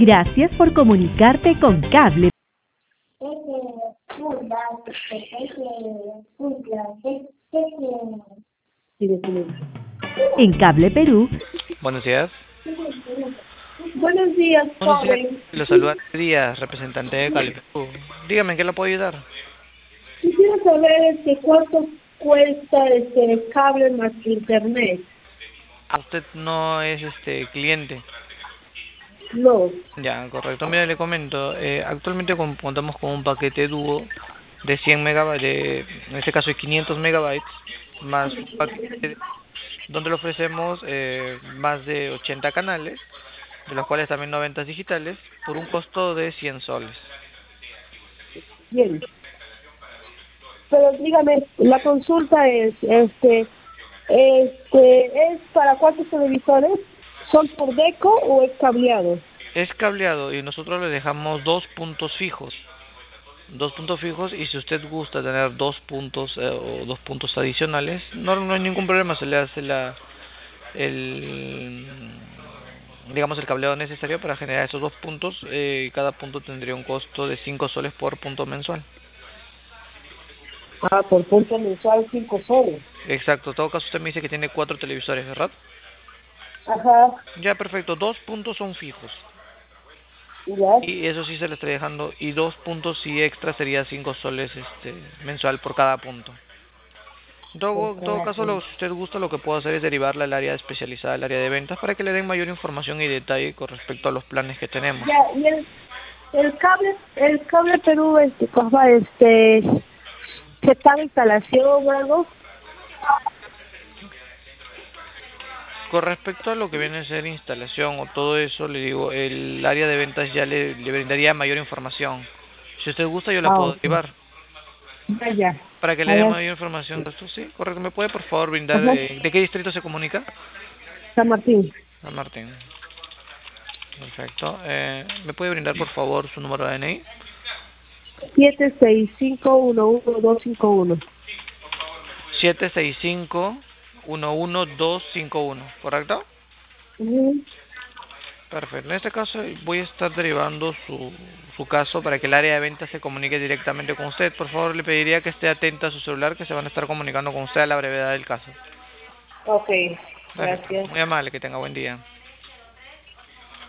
Gracias por comunicarte con Cable. En Cable Perú. Buenos días. Buenos días, joven. Lo saluda Díaz, representante de Cable Perú. Dígame, ¿en qué le puedo ayudar? Quisiera saber cuánto cuesta el cable más internet. Usted no es cliente. No. Ya, correcto. Mira, le comento. Actualmente contamos con un paquete dúo de 100 megabytes, en este caso de 500 megabytes, más un paquete donde le ofrecemos más de 80 canales, de los cuales también 90 digitales, por un costo de 100 soles. Bien. Pero dígame, la consulta ¿es para cuántos televisores? ¿Son por deco o es cableado? Es cableado y nosotros le dejamos dos puntos fijos. Y si usted gusta tener dos puntos o dos puntos adicionales, no hay ningún problema, se le hace el digamos el cableado necesario para generar esos dos puntos, y cada punto tendría un costo de 5 soles por punto mensual. Por punto mensual 5 soles. Exacto, en todo caso usted me dice que tiene 4 televisores, ¿verdad? Ajá. Ya, perfecto, 2 puntos son fijos. Ya. Y eso sí se le está dejando, y 2 puntos sí extra sería 5 soles mensual por cada punto. En todo caso, si usted gusta, lo que puedo hacer es derivarla al área especializada, al área de ventas, para que le den mayor información y detalle con respecto a los planes que tenemos. Ya, y el cable Perú, ¿se está en instalación o algo? Con respecto a lo que viene a ser instalación o todo eso, le digo, el área de ventas ya le brindaría mayor información. Si usted gusta, yo la puedo derivar. Ya. Para que le dé mayor información de esto, sí, correcto. ¿Me puede, por favor, brindar de qué distrito se comunica? San Martín. San Martín. Perfecto. ¿Me puede brindar, por favor, su número de DNI? 765-11251. 765-11251, ¿correcto? Perfecto. En este caso voy a estar derivando su caso para que el área de ventas se comunique directamente con usted. Por favor, le pediría que esté atenta a su celular, que se van a estar comunicando con usted a la brevedad del caso. Ok, gracias. Muy amable, que tenga buen día.